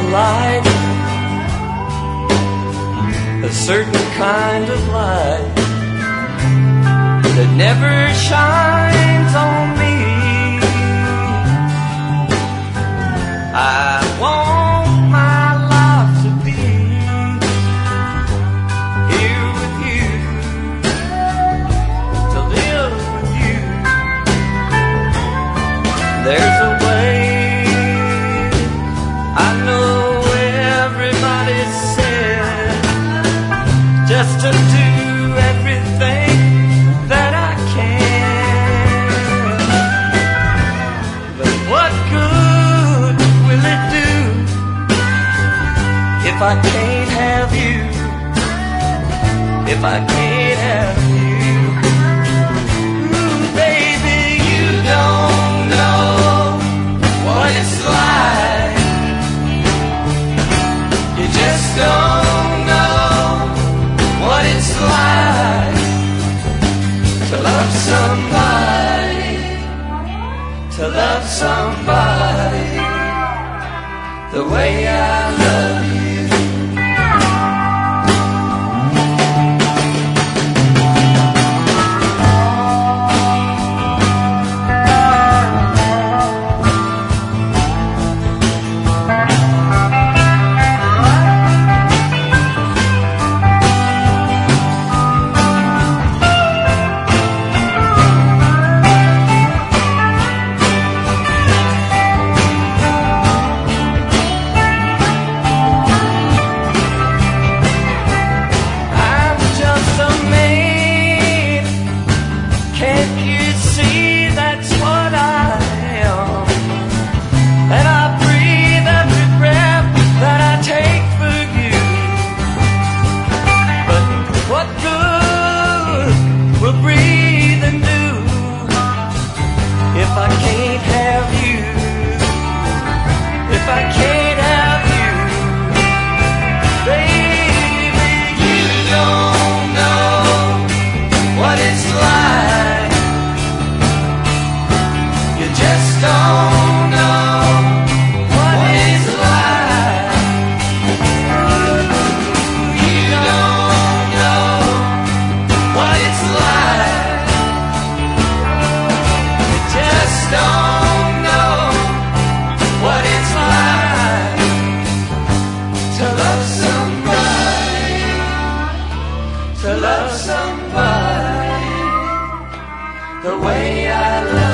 light, a certain kind of light that never shines on me. I want my life to be here with you, to live with you. There's a way, I know everybody said, just to do everything that I can. But what good will it do if I can't have you? If I can't have you? Ooh, baby, you don't know what it's like. You just don't know what it's like to love somebody, to love somebody the way I love you. If I can't have you, if I can't have you, baby, you don't know what it's like. You just don't know what it's like. You don't know what it's like. Don't know what it's like to love somebody, to love somebody the way I love.